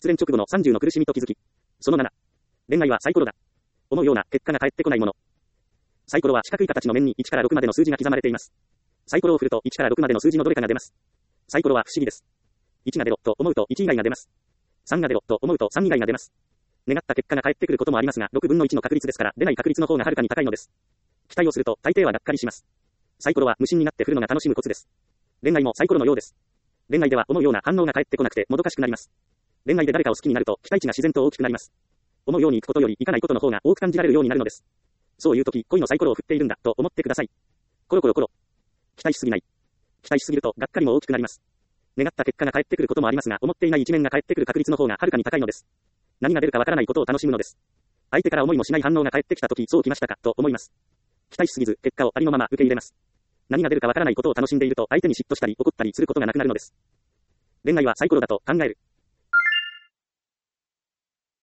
失恋直後の30の苦しみと気づき。その7。恋愛はサイコロだ。思うような結果が返ってこないもの。サイコロは四角い形の面に1から6までの数字が刻まれています。サイコロを振ると1から6までの数字のどれかが出ます。サイコロは不思議です。1が出ろと思うと1以外が出ます。3が出ろと思うと3以外が出ます。願った結果が返ってくることもありますが、6分の1の確率ですから、出ない確率の方がはるかに高いのです。期待をすると大抵はがっかりします。サイコロは無心になって振るのが楽しむコツです。恋愛もサイコロのようです。恋愛では思うような反応が返ってこなくてもどかしくなります。恋愛で誰かを好きになると期待値が自然と大きくなります。思うようにいくことよりいかないことの方が多く感じられるようになるのです。そういう時、恋のサイコロを振っているんだと思ってください。コロコロコロ。期待しすぎない。期待しすぎるとがっかりも大きくなります。願った結果が返ってくることもありますが、思っていない一面が返ってくる確率の方がはるかに高いのです。何が出るかわからないことを楽しむのです。相手から思いもしない反応が返ってきた時、そうきましたかと思います。期待しすぎず、結果をありのまま受け入れます。何が出るかわからないことを楽しんでいると、相手に嫉妬したり怒ったりすることがなくなるのです。恋愛はサイコロだと考える。